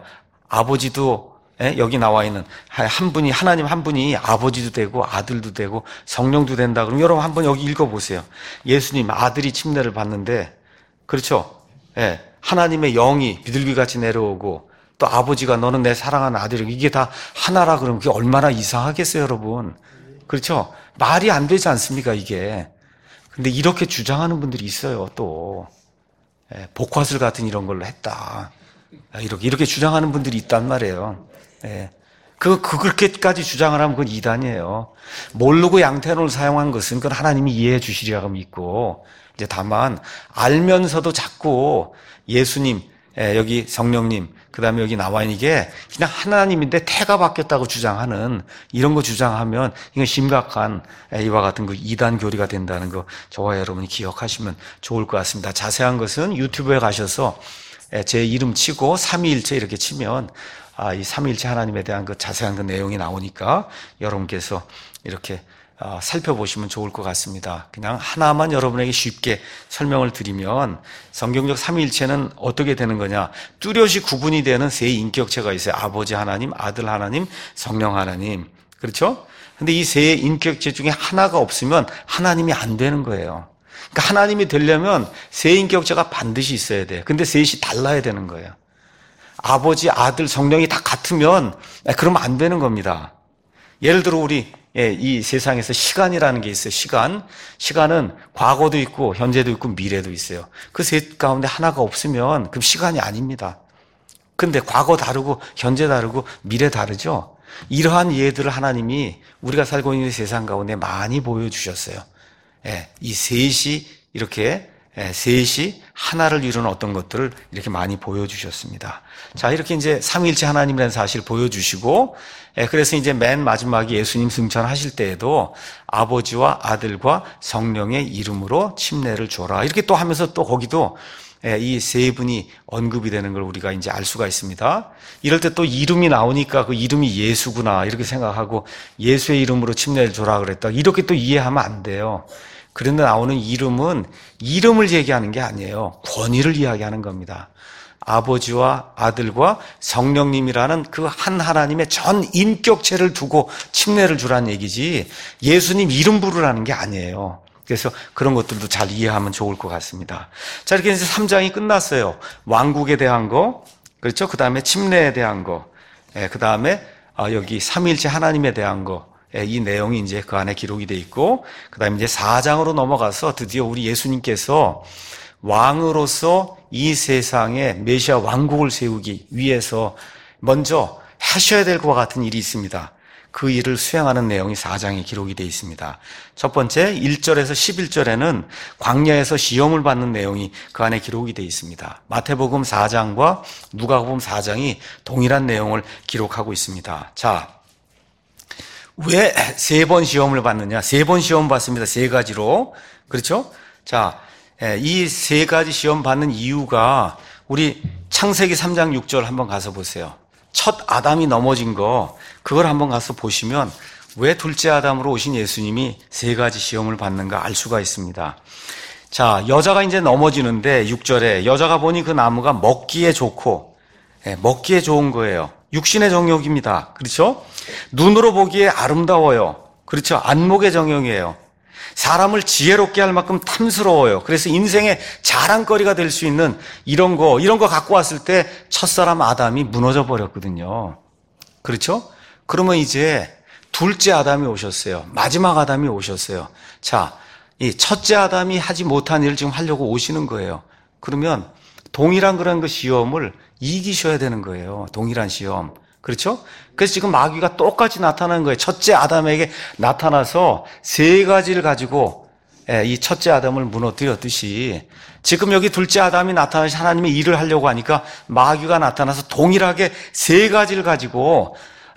아버지도 여기 나와 있는 한 분이, 하나님 한 분이 아버지도 되고 아들도 되고 성령도 된다. 그럼 여러분 한번 여기 읽어보세요. 예수님 아들이 침례를 받는데, 그렇죠? 예, 하나님의 영이 비둘기같이 내려오고 또 아버지가 너는 내 사랑하는 아들이고, 이게 다 하나라 그러면 그게 얼마나 이상하겠어요, 여러분. 그렇죠? 말이 안 되지 않습니까, 이게. 근데 이렇게 주장하는 분들이 있어요, 또. 예, 복화술 같은 이런 걸로 했다. 이렇게, 이렇게 주장하는 분들이 있단 말이에요. 예. 그, 그, 그렇게까지 주장을 하면 그건 이단이에요. 모르고 양태론을 사용한 것은 그건 하나님이 이해해 주시리라고 믿고, 이제 다만, 알면서도 자꾸 예수님, 예, 여기 성령님, 그 다음에 여기 나와 있는 게 그냥 하나님인데 태가 바뀌었다고 주장하는 이런 거 주장하면 이건 심각한 이와 같은 그 이단 교리가 된다는 거 저와 여러분이 기억하시면 좋을 것 같습니다. 자세한 것은 유튜브에 가셔서 제 이름 치고 삼위일체 이렇게 치면 아, 이 삼위일체 하나님에 대한 그 자세한 그 내용이 나오니까 여러분께서 이렇게 어, 살펴보시면 좋을 것 같습니다. 그냥 하나만 여러분에게 쉽게 설명을 드리면 성경적 삼위일체는 어떻게 되는 거냐. 뚜렷이 구분이 되는 세 인격체가 있어요. 아버지 하나님, 아들 하나님, 성령 하나님. 그렇죠? 근데 이 세 인격체 중에 하나가 없으면 하나님이 안 되는 거예요. 그러니까 하나님이 되려면 세 인격체가 반드시 있어야 돼요. 근데 셋이 달라야 되는 거예요. 아버지, 아들, 성령이 다 같으면 그러면 안 되는 겁니다. 예를 들어 우리 예, 이 세상에서 시간이라는 게 있어요. 시간. 시간은 과거도 있고 현재도 있고 미래도 있어요. 그 셋 가운데 하나가 없으면 그럼 시간이 아닙니다. 근데 과거 다르고 현재 다르고 미래 다르죠. 이러한 예들을 하나님이 우리가 살고 있는 세상 가운데 많이 보여주셨어요. 예, 이 셋이 이렇게 예, 셋이 하나를 이루는 어떤 것들을 이렇게 많이 보여주셨습니다. 자, 이렇게 이제 삼위일체 하나님이라는 사실을 보여주시고, 예, 그래서 이제 맨 마지막에 예수님 승천하실 때에도 아버지와 아들과 성령의 이름으로 침례를 줘라. 이렇게 또 하면서 또 거기도 예, 이 세 분이 언급이 되는 걸 우리가 이제 알 수가 있습니다. 이럴 때 또 이름이 나오니까 그 이름이 예수구나 이렇게 생각하고 예수의 이름으로 침례를 줘라 그랬다. 이렇게 또 이해하면 안 돼요. 그런데 나오는 이름은 이름을 얘기하는 게 아니에요. 권위를 이야기하는 겁니다. 아버지와 아들과 성령님이라는 그 한 하나님의 전 인격체를 두고 침례를 주라는 얘기지 예수님 이름 부르라는 게 아니에요. 그래서 그런 것들도 잘 이해하면 좋을 것 같습니다. 자, 이렇게 이제 삼 장이 끝났어요. 왕국에 대한 거, 그렇죠? 그 다음에 침례에 대한 거, 예, 그 다음에 여기 삼위일체 하나님에 대한 거, 이 내용이 이제 그 안에 기록이 돼 있고, 그 다음에 이제 사 장으로 넘어가서 드디어 우리 예수님께서 왕으로서 이 세상에 메시아 왕국을 세우기 위해서 먼저 하셔야 될 것과 같은 일이 있습니다. 그 일을 수행하는 내용이 사 장에 기록이 되어 있습니다. 첫 번째 일 절에서 십일 절에는 광야에서 시험을 받는 내용이 그 안에 기록이 되어 있습니다. 마태복음 사 장과 누가복음 사 장이 동일한 내용을 기록하고 있습니다. 자, 왜 세 번 시험을 받느냐? 세 번 시험 받습니다. 세 가지로. 그렇죠? 자, 이 세 가지 시험 받는 이유가 우리 창세기 삼 장 육 절 한번 가서 보세요. 첫 아담이 넘어진 거, 그걸 한번 가서 보시면 왜 둘째 아담으로 오신 예수님이 세 가지 시험을 받는가 알 수가 있습니다. 자, 여자가 이제 넘어지는데 육 절에 여자가 보니 그 나무가 먹기에 좋고, 예, 먹기에 좋은 거예요. 육신의 정욕입니다. 그렇죠? 눈으로 보기에 아름다워요. 그렇죠? 안목의 정욕이에요. 사람을 지혜롭게 할 만큼 탐스러워요. 그래서 인생의 자랑거리가 될 수 있는 이런 거, 이런 거 갖고 왔을 때 첫사람 아담이 무너져 버렸거든요. 그렇죠? 그러면 이제 둘째 아담이 오셨어요. 마지막 아담이 오셨어요. 자, 이 첫째 아담이 하지 못한 일을 지금 하려고 오시는 거예요. 그러면 동일한 그런 그 시험을 이기셔야 되는 거예요. 동일한 시험. 그렇죠? 그래서 지금 마귀가 똑같이 나타나는 거예요. 첫째 아담에게 나타나서 세 가지를 가지고 이 첫째 아담을 무너뜨렸듯이 지금 여기 둘째 아담이 나타나서 하나님의 일을 하려고 하니까 마귀가 나타나서 동일하게 세 가지를 가지고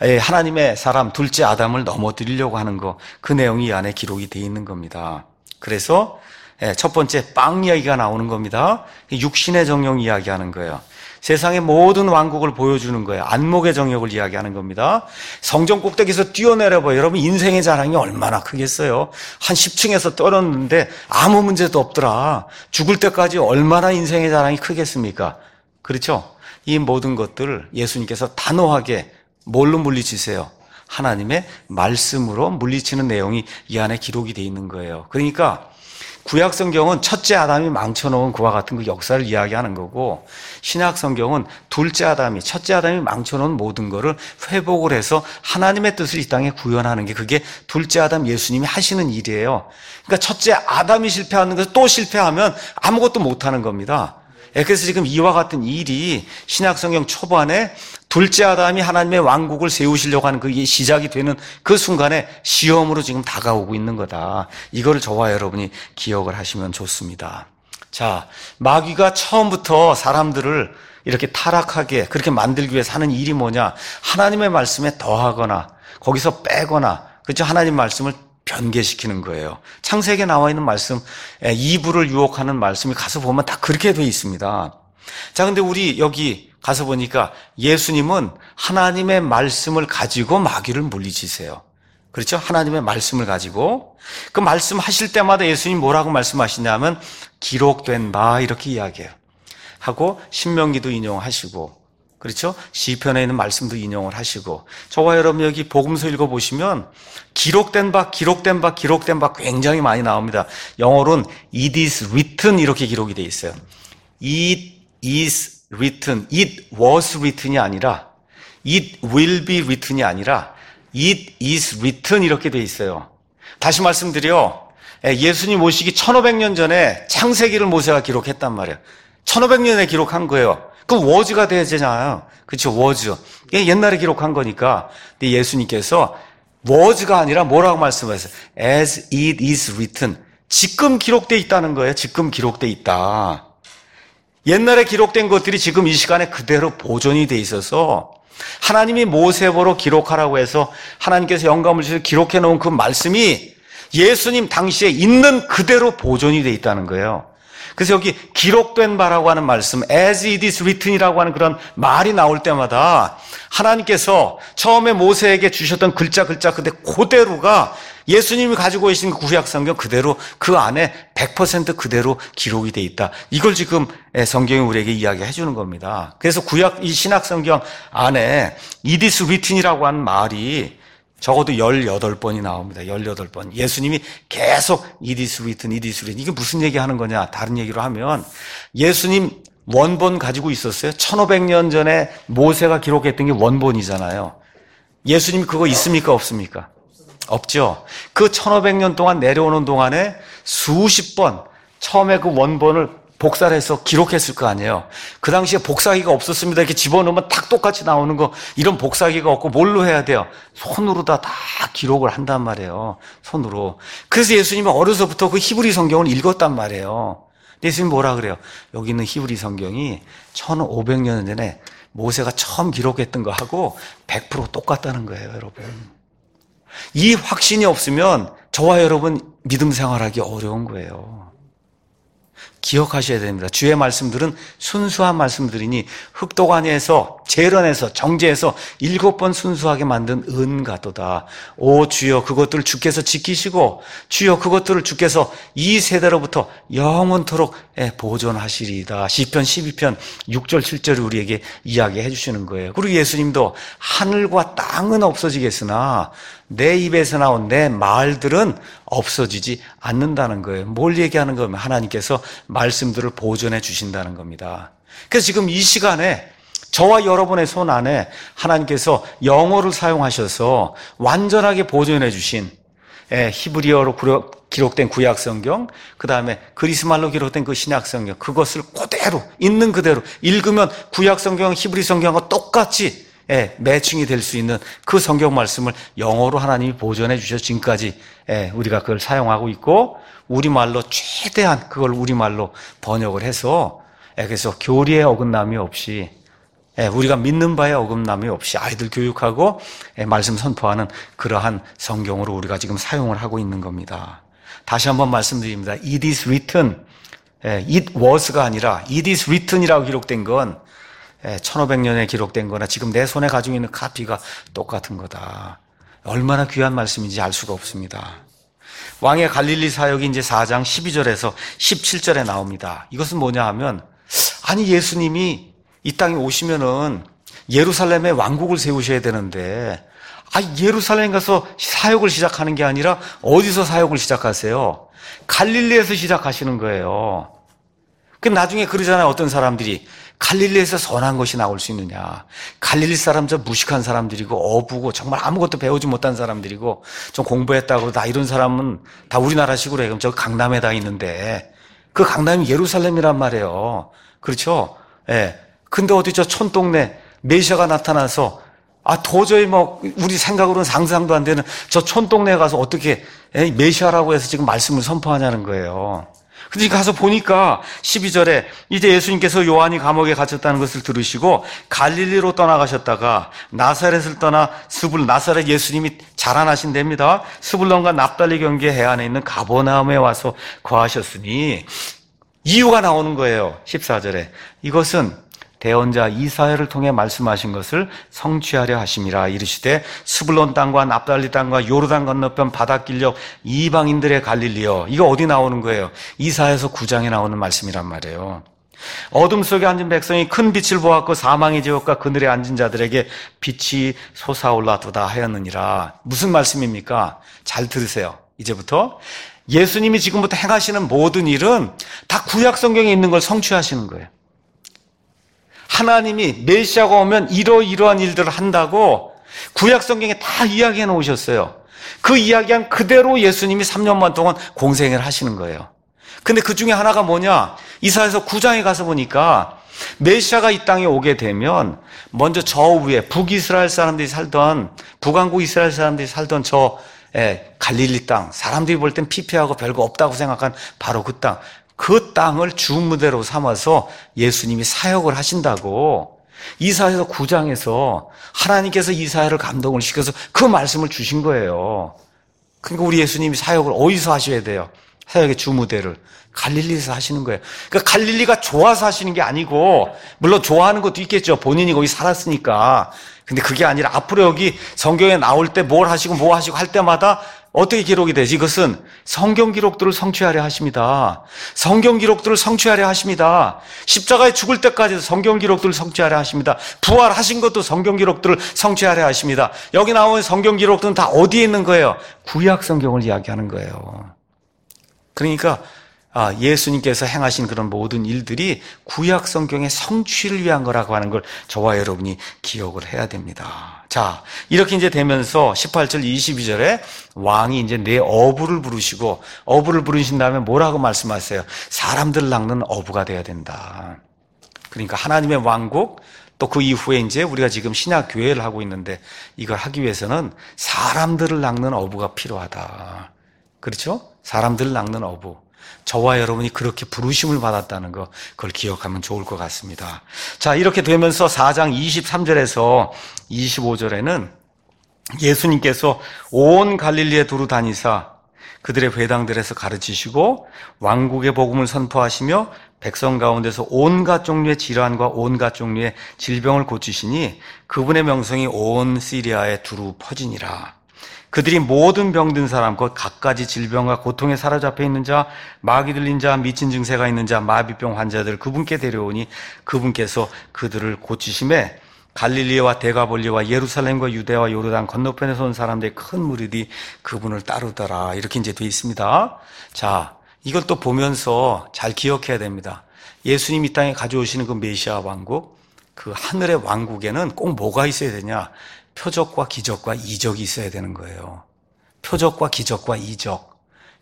하나님의 사람 둘째 아담을 넘어뜨리려고 하는 거, 그 내용이 이 안에 기록이 되어 있는 겁니다. 그래서 첫 번째 빵 이야기가 나오는 겁니다. 육신의 정욕 이야기하는 거예요. 세상의 모든 왕국을 보여주는 거예요. 안목의 정욕을 이야기하는 겁니다. 성전 꼭대기에서 뛰어내려봐요. 여러분 인생의 자랑이 얼마나 크겠어요. 한 십 층에서 떨어졌는데 아무 문제도 없더라. 죽을 때까지 얼마나 인생의 자랑이 크겠습니까? 그렇죠? 이 모든 것들을 예수님께서 단호하게 뭘로 물리치세요? 하나님의 말씀으로 물리치는 내용이 이 안에 기록이 되어 있는 거예요. 그러니까 구약 성경은 첫째 아담이 망쳐놓은 그와 같은 그 역사를 이야기하는 거고, 신약 성경은 둘째 아담이, 첫째 아담이 망쳐놓은 모든 것을 회복을 해서 하나님의 뜻을 이 땅에 구현하는 게, 그게 둘째 아담 예수님이 하시는 일이에요. 그러니까 첫째 아담이 실패하는 것을 또 실패하면 아무것도 못하는 겁니다. 그래서 지금 이와 같은 일이 신약 성경 초반에 둘째 아담이 하나님의 왕국을 세우시려고 하는 그게 시작이 되는 그 순간에 시험으로 지금 다가오고 있는 거다. 이거를 저와 여러분이 기억을 하시면 좋습니다. 자, 마귀가 처음부터 사람들을 이렇게 타락하게 그렇게 만들기 위해서 하는 일이 뭐냐? 하나님의 말씀에 더하거나 거기서 빼거나, 그렇죠? 하나님 말씀을 변개시키는 거예요. 창세기에 나와 있는 말씀, 이브를 유혹하는 말씀이 가서 보면 다 그렇게 되어 있습니다. 자, 근데 우리 여기 가서 보니까 예수님은 하나님의 말씀을 가지고 마귀를 물리치세요. 그렇죠? 하나님의 말씀을 가지고 그 말씀 하실 때마다 예수님 뭐라고 말씀하시냐면 기록된 바 이렇게 이야기해요. 하고 신명기도 인용하시고, 그렇죠? 시편에 있는 말씀도 인용을 하시고, 저와 여러분 여기 복음서 읽어보시면 기록된 바, 기록된 바, 기록된 바 굉장히 많이 나옵니다. 영어로는 it is written 이렇게 기록이 되어 있어요. It is written, it was written이 아니라 it will be written이 아니라 it is written 이렇게 되어 있어요. 다시 말씀드려, 예수님 오시기 천오백 년 전에 창세기를 모세가 기록했단 말이에요. 천오백 년에 기록한 거예요. 그럼 was가 돼야 되잖아요. 그렇죠? was. 옛날에 기록한 거니까. 근데 예수님께서 was가 아니라 뭐라고 말씀하셨어요? As it is written. 지금 기록되어 있다는 거예요. 지금 기록되어 있다. 옛날에 기록된 것들이 지금 이 시간에 그대로 보존이 돼 있어서 하나님이 모세보로 기록하라고 해서 하나님께서 영감을 주셔서 기록해 놓은 그 말씀이 예수님 당시에 있는 그대로 보존이 돼 있다는 거예요. 그래서 여기 기록된 바라고 하는 말씀, as it is written이라고 하는 그런 말이 나올 때마다 하나님께서 처음에 모세에게 주셨던 글자 글자 그대로가 예수님이 가지고 계신 구약 성경 그대로 그 안에 백 퍼센트 그대로 기록이 돼 있다. 이걸 지금 성경이 우리에게 이야기해 주는 겁니다. 그래서 구약 이 신약 성경 안에 it is written이라고 하는 말이 적어도 열여덟 번이 나옵니다. 열여덟 번. 예수님이 계속 it is written, it is written. 이게 무슨 얘기하는 거냐? 다른 얘기로 하면 예수님 원본 가지고 있었어요. 천오백 년 전에 모세가 기록했던 게 원본이잖아요. 예수님 그거 있습니까? 없습니까? 없죠. 그 천오백 년 동안 내려오는 동안에 수십 번 처음에 그 원본을 복사를 해서 기록했을 거 아니에요. 그 당시에 복사기가 없었습니다. 이렇게 집어넣으면 딱 똑같이 나오는 거, 이런 복사기가 없고 뭘로 해야 돼요? 손으로 다, 다 기록을 한단 말이에요. 손으로. 그래서 예수님은 어려서부터 그 히브리 성경을 읽었단 말이에요. 예수님 뭐라 그래요? 여기 있는 히브리 성경이 천오백 년 전에 모세가 처음 기록했던 거 하고 백 퍼센트 똑같다는 거예요, 여러분. 이 확신이 없으면 저와 여러분 믿음 생활하기 어려운 거예요. 기억하셔야 됩니다. 주의 말씀들은 순수한 말씀들이니 흑도관에서 재련해서 정제해서 일곱 번 순수하게 만든 은가도다. 오 주여 그것들을 주께서 지키시고 주여 그것들을 주께서 이 세대로부터 영원토록 보존하시리이다. 시편 십이 편 육 절 칠 절을 우리에게 이야기해 주시는 거예요. 그리고 예수님도 하늘과 땅은 없어지겠으나 내 입에서 나온 내 말들은 없어지지 않는다는 거예요. 뭘 얘기하는 거면 하나님께서 말씀들을 보존해 주신다는 겁니다. 그래서 지금 이 시간에 저와 여러분의 손 안에 하나님께서 영어를 사용하셔서 완전하게 보존해 주신 히브리어로 기록된 구약 성경, 그 다음에 그리스말로 기록된 그 신약 성경, 그것을 그대로 있는 그대로 읽으면 구약 성경, 히브리 성경과 똑같이 예, 매칭이 될 수 있는 그 성경 말씀을 영어로 하나님이 보존해 주셔서 지금까지 예, 우리가 그걸 사용하고 있고, 우리말로 최대한 그걸 우리말로 번역을 해서 예, 그래서 교리의 어긋남이 없이 예, 우리가 믿는 바에 어긋남이 없이 아이들 교육하고 예, 말씀 선포하는 그러한 성경으로 우리가 지금 사용을 하고 있는 겁니다. 다시 한번 말씀드립니다. It is written, 예, it was가 아니라 it is written이라고 기록된 건 천오백 년에 기록된 거나 지금 내 손에 가지고 있는 카피가 똑같은 거다. 얼마나 귀한 말씀인지 알 수가 없습니다. 왕의 갈릴리 사역이 이제 사 장 십이 절에서 십칠 절에 나옵니다. 이것은 뭐냐 하면, 아니 예수님이 이 땅에 오시면은 예루살렘에 왕국을 세우셔야 되는데, 아 예루살렘 가서 사역을 시작하는 게 아니라 어디서 사역을 시작하세요? 갈릴리에서 시작하시는 거예요. 그 나중에 그러잖아요. 어떤 사람들이 갈릴리에서 선한 것이 나올 수 있느냐. 갈릴리 사람 저 무식한 사람들이고 어부고 정말 아무것도 배우지 못한 사람들이고 좀 공부했다고 다 이런 사람은 다 우리나라식으로 해. 그럼 저 강남에 다 있는데 그 강남이 예루살렘이란 말이에요. 그렇죠? 예. 근데 어디 저 촌동네 메시아가 나타나서 아 도저히 뭐 우리 생각으로는 상상도 안 되는 저 촌동네에 가서 어떻게 메시아라고 해서 지금 말씀을 선포하냐는 거예요. 근데 가서 보니까 십이 절에 이제 예수님께서 요한이 감옥에 갇혔다는 것을 들으시고 갈릴리로 떠나가셨다가 나사렛을 떠나 스불 나사렛 예수님이 자라나신 데입니다. 스불론과 납달리 경계 해안에 있는 가버나움에 와서 거하셨으니 이유가 나오는 거예요. 십사 절에 이것은 대언자 이사야를 통해 말씀하신 것을 성취하려 하심이라. 이르시되 스불론 땅과 납달리 땅과 요르단 건너편 바닷길역 이방인들의 갈릴리여. 이거 어디 나오는 거예요? 이사야서 구 장에 나오는 말씀이란 말이에요. 어둠 속에 앉은 백성이 큰 빛을 보았고 사망의 지옥과 그늘에 앉은 자들에게 빛이 솟아올라도다 하였느니라. 무슨 말씀입니까? 잘 들으세요. 이제부터 예수님이 지금부터 행하시는 모든 일은 다 구약 성경에 있는 걸 성취하시는 거예요. 하나님이 메시아가 오면 이러이러한 일들을 한다고 구약 성경에 다 이야기해 놓으셨어요. 그 이야기한 그대로 예수님이 삼 년 반 동안 공생애를 하시는 거예요. 근데 그 중에 하나가 뭐냐? 이사야서 구 장에 가서 보니까 메시아가 이 땅에 오게 되면 먼저 저 위에 북이스라엘 사람들이 살던 북왕국 이스라엘 사람들이 살던 저 예, 갈릴리 땅, 사람들이 볼 땐 피폐하고 별거 없다고 생각한 바로 그 땅, 그 땅을 주무대로 삼아서 예수님이 사역을 하신다고 이사야서 구 장에서 하나님께서 이사야를 감동을 시켜서 그 말씀을 주신 거예요. 그러니까 우리 예수님이 사역을 어디서 하셔야 돼요? 사역의 주무대를 갈릴리에서 하시는 거예요. 그러니까 갈릴리가 좋아서 하시는 게 아니고, 물론 좋아하는 것도 있겠죠. 본인이 거기 살았으니까. 근데 그게 아니라 앞으로 여기 성경에 나올 때 뭘 하시고 뭐 하시고 할 때마다 어떻게 기록이 되지? 이것은 성경 기록들을 성취하려 하십니다. 성경 기록들을 성취하려 하십니다. 십자가에 죽을 때까지도 성경 기록들을 성취하려 하십니다. 부활하신 것도 성경 기록들을 성취하려 하십니다. 여기 나온 성경 기록들은 다 어디에 있는 거예요? 구약 성경을 이야기하는 거예요. 그러니까 예수님께서 행하신 그런 모든 일들이 구약 성경의 성취를 위한 거라고 하는 걸 저와 여러분이 기억을 해야 됩니다. 자, 이렇게 이제 되면서 십팔 절 이십이 절에 왕이 이제 내 어부를 부르시고, 어부를 부르신 다음에 뭐라고 말씀하세요? 사람들을 낚는 어부가 돼야 된다. 그러니까 하나님의 왕국, 또 그 이후에 이제 우리가 지금 신약 교회를 하고 있는데 이걸 하기 위해서는 사람들을 낚는 어부가 필요하다. 그렇죠? 사람들을 낚는 어부. 저와 여러분이 그렇게 부르심을 받았다는 거, 그걸 기억하면 좋을 것 같습니다. 자, 이렇게 되면서 사 장 이십삼 절에서 이십오 절에는 예수님께서 온 갈릴리에 두루 다니사 그들의 회당들에서 가르치시고 왕국의 복음을 선포하시며 백성 가운데서 온갖 종류의 질환과 온갖 종류의 질병을 고치시니 그분의 명성이 온 시리아에 두루 퍼지니라. 그들이 모든 병든 사람, 곧 갖가지 질병과 고통에 사로잡혀 있는 자, 마귀 들린 자, 미친 증세가 있는 자, 마비병 환자들 그분께 데려오니 그분께서 그들을 고치심에 갈릴리와 데가볼리와 예루살렘과 유대와 요르단 건너편에서 온 사람들의 큰 무리들이 그분을 따르더라. 이렇게 이제 돼 있습니다. 자, 이걸 또 보면서 잘 기억해야 됩니다. 예수님 이 땅에 가져오시는 그 메시아 왕국, 그 하늘의 왕국에는 꼭 뭐가 있어야 되냐? 표적과 기적과 이적이 있어야 되는 거예요. 표적과 기적과 이적.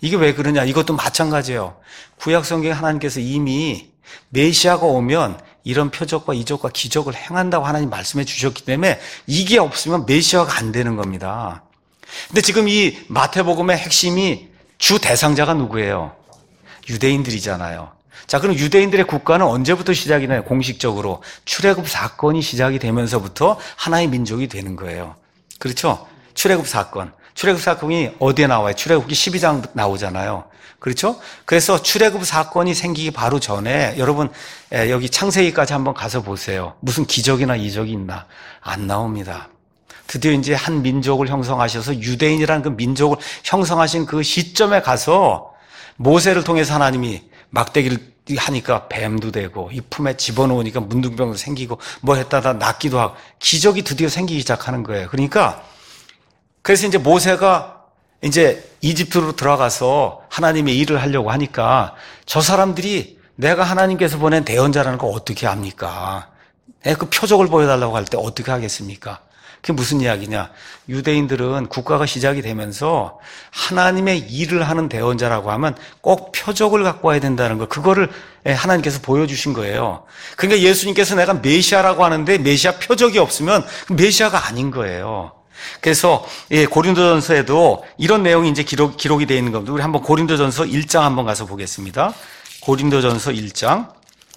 이게 왜 그러냐? 이것도 마찬가지예요. 구약 성경에 하나님께서 이미 메시아가 오면 이런 표적과 이적과 기적을 행한다고 하나님 말씀해 주셨기 때문에 이게 없으면 메시아가 안 되는 겁니다. 근데 지금 이 마태복음의 핵심이 주 대상자가 누구예요? 유대인들이잖아요. 자, 그럼 유대인들의 국가는 언제부터 시작이 나요? 공식적으로 출애굽 사건이 시작이 되면서부터 하나의 민족이 되는 거예요. 그렇죠? 출애굽 사건. 출애굽 사건이 어디에 나와요? 출애굽기 십이 장 나오잖아요. 그렇죠? 그래서 출애굽 사건이 생기기 바로 전에 여러분 여기 창세기까지 한번 가서 보세요. 무슨 기적이나 이적이 있나? 안 나옵니다. 드디어 이제 한 민족을 형성하셔서 유대인이라는 그 민족을 형성하신 그 시점에 가서 모세를 통해서 하나님이 막대기를 하니까 뱀도 되고 이 품에 집어넣으니까 문둥병도 생기고 뭐 했다가 낫기도 하고 기적이 드디어 생기기 시작하는 거예요. 그러니까 그래서 이제 모세가 이제 이집트로 들어가서 하나님의 일을 하려고 하니까 저 사람들이 내가 하나님께서 보낸 대언자라는 걸 어떻게 압니까? 그 표적을 보여달라고 할 때 어떻게 하겠습니까? 그게 무슨 이야기냐? 유대인들은 국가가 시작이 되면서 하나님의 일을 하는 대언자라고 하면 꼭 표적을 갖고 와야 된다는 거, 그거를 하나님께서 보여주신 거예요. 그러니까 예수님께서 내가 메시아라고 하는데 메시아 표적이 없으면 메시아가 아닌 거예요. 그래서 고린도전서에도 이런 내용이 이제 기록, 기록이 되어 있는 겁니다. 우리 한번 고린도전서 일 장 한번 가서 보겠습니다. 고린도전서 일 장.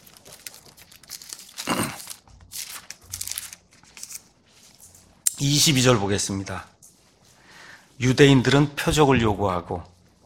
이십이 절 보겠습니다. 유대인들은 표적을 요구하고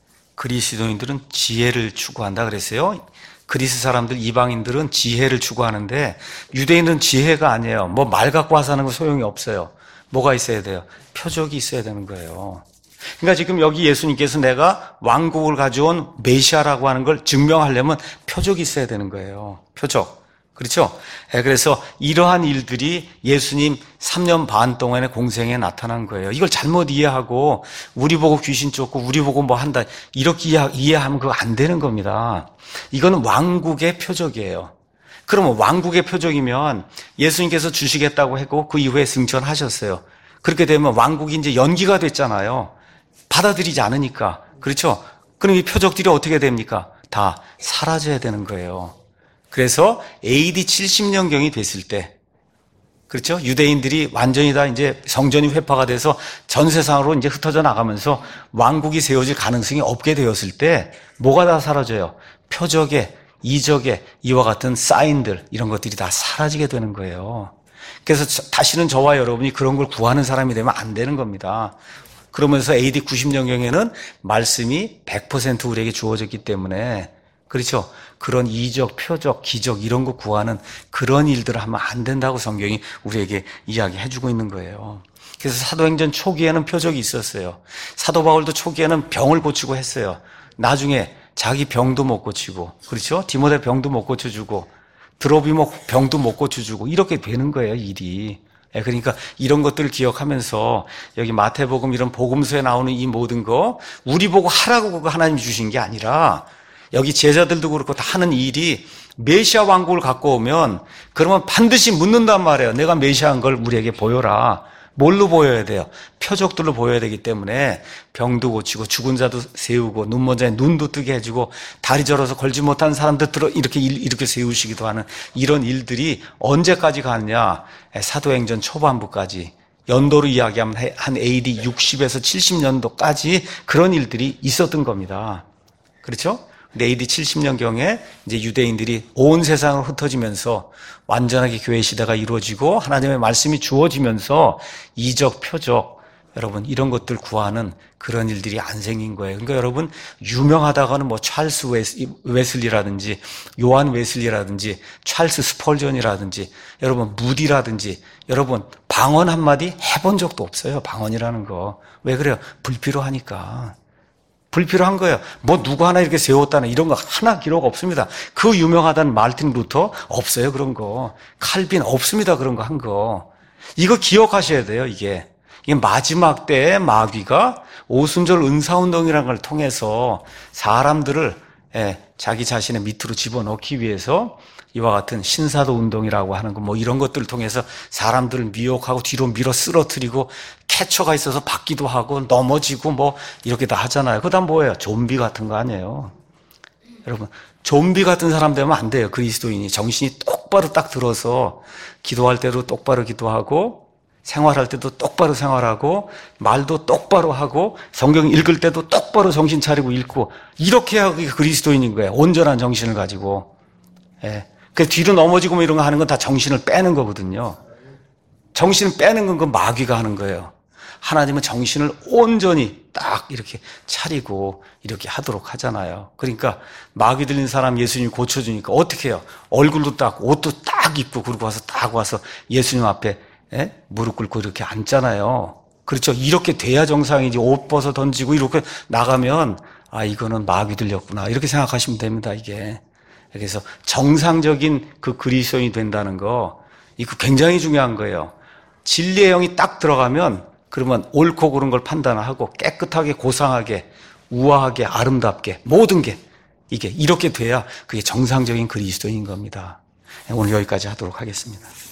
그리스도인들은 지혜를 추구한다 그랬어요. 그리스 사람들, 이방인들은 지혜를 추구하는데 유대인은 지혜가 아니에요. 뭐 말 갖고 와서 하는 거 소용이 없어요. 뭐가 있어야 돼요? 표적이 있어야 되는 거예요. 그러니까 지금 여기 예수님께서 내가 왕국을 가져온 메시아라고 하는 걸 증명하려면 표적이 있어야 되는 거예요. 표적. 그렇죠? 그래서 이러한 일들이 예수님 삼 년 반 동안의 공생에 나타난 거예요. 이걸 잘못 이해하고 우리 보고 귀신 쫓고 우리 보고 뭐 한다 이렇게 이해하면 그거 안 되는 겁니다. 이거는 왕국의 표적이에요. 그러면 왕국의 표적이면 예수님께서 주시겠다고 했고 그 이후에 승천하셨어요. 그렇게 되면 왕국이 이제 연기가 됐잖아요. 받아들이지 않으니까. 그렇죠? 그럼 이 표적들이 어떻게 됩니까? 다 사라져야 되는 거예요. 그래서 에이디 칠십 년경이 됐을 때, 그렇죠? 유대인들이 완전히 다 이제 성전이 회파가 돼서 전 세상으로 이제 흩어져 나가면서 왕국이 세워질 가능성이 없게 되었을 때, 뭐가 다 사라져요? 표적에, 이적에, 이와 같은 사인들, 이런 것들이 다 사라지게 되는 거예요. 그래서 다시는 저와 여러분이 그런 걸 구하는 사람이 되면 안 되는 겁니다. 그러면서 에이디 구십 년경에는 말씀이 백 퍼센트 우리에게 주어졌기 때문에, 그렇죠? 그런 이적, 표적, 기적 이런 거 구하는 그런 일들을 하면 안 된다고 성경이 우리에게 이야기해주고 있는 거예요. 그래서 사도행전 초기에는 표적이 있었어요. 사도 바울도 초기에는 병을 고치고 했어요. 나중에 자기 병도 못 고치고, 그렇죠? 디모데 병도 못 고쳐주고, 드로비모 병도 못 고쳐주고 이렇게 되는 거예요, 일이. 그러니까 이런 것들을 기억하면서 여기 마태복음 이런 복음서에 나오는 이 모든 거 우리 보고 하라고 그거 하나님이 주신 게 아니라 여기 제자들도 그렇고 다 하는 일이 메시아 왕국을 갖고 오면 그러면 반드시 묻는단 말이에요. 내가 메시아인 걸 우리에게 보여라. 뭘로 보여야 돼요? 표적들로 보여야 되기 때문에 병도 고치고 죽은 자도 세우고 눈먼 자의 눈도 뜨게 해주고 다리 저려서 걸지 못한 사람들 들어 이렇게 이렇게 세우시기도 하는 이런 일들이 언제까지 가느냐? 사도행전 초반부까지 연도로 이야기하면 한 에이디 육십에서 칠십 년도까지 그런 일들이 있었던 겁니다. 그렇죠? 근데 에이디 칠십 년경에 이제 유대인들이 온 세상으로 흩어지면서 완전하게 교회 시대가 이루어지고 하나님의 말씀이 주어지면서 이적, 표적, 여러분 이런 것들 구하는 그런 일들이 안 생긴 거예요. 그러니까 여러분 유명하다가는 뭐 찰스 웨슬리라든지 요한 웨슬리라든지 찰스 스펄전이라든지 여러분 무디라든지 여러분 방언 한마디 해본 적도 없어요. 방언이라는 거. 왜 그래요? 불필요하니까. 불필요한 거예요. 뭐 누구 하나 이렇게 세웠다는 이런 거 하나 기록 없습니다. 그 유명하다는 말틴 루터 없어요. 그런 거. 칼빈 없습니다. 그런 거 한 거. 이거 기억하셔야 돼요. 이게. 이게 마지막 때에 마귀가 오순절 은사운동이라는 걸 통해서 사람들을 예, 자기 자신의 밑으로 집어넣기 위해서 이와 같은 신사도 운동이라고 하는 거 뭐 이런 것들을 통해서 사람들을 미혹하고 뒤로 밀어 쓰러뜨리고 캐쳐가 있어서 받기도 하고 넘어지고 뭐 이렇게 다 하잖아요. 그다음 뭐예요? 좀비 같은 거 아니에요. 여러분, 좀비 같은 사람 되면 안 돼요. 그리스도인이 정신이 똑바로 딱 들어서 기도할 때도 똑바로 기도하고 생활할 때도 똑바로 생활하고 말도 똑바로 하고 성경 읽을 때도 똑바로 정신 차리고 읽고 이렇게 하기 그리스도인인 거예요. 온전한 정신을 가지고. 예. 그 뒤로 넘어지고 뭐 이런 거 하는 건 다 정신을 빼는 거거든요. 정신을 빼는 건 그 마귀가 하는 거예요. 하나님은 정신을 온전히 딱 이렇게 차리고 이렇게 하도록 하잖아요. 그러니까 마귀 들린 사람 예수님이 고쳐주니까 어떻게 해요? 얼굴도 딱 옷도 딱 입고 그러고 와서 딱 와서 예수님 앞에 예? 무릎 꿇고 이렇게 앉잖아요. 그렇죠. 이렇게 돼야 정상이지. 옷 벗어 던지고 이렇게 나가면 아 이거는 마귀 들렸구나 이렇게 생각하시면 됩니다. 이게. 그래서 정상적인 그 그리스도인이 된다는 거 이거 굉장히 중요한 거예요. 진리의 영이 딱 들어가면 그러면 옳고 그른 걸 판단하고 깨끗하게 고상하게 우아하게 아름답게 모든 게 이게 이렇게 돼야 그게 정상적인 그리스도인인 겁니다. 오늘 여기까지 하도록 하겠습니다.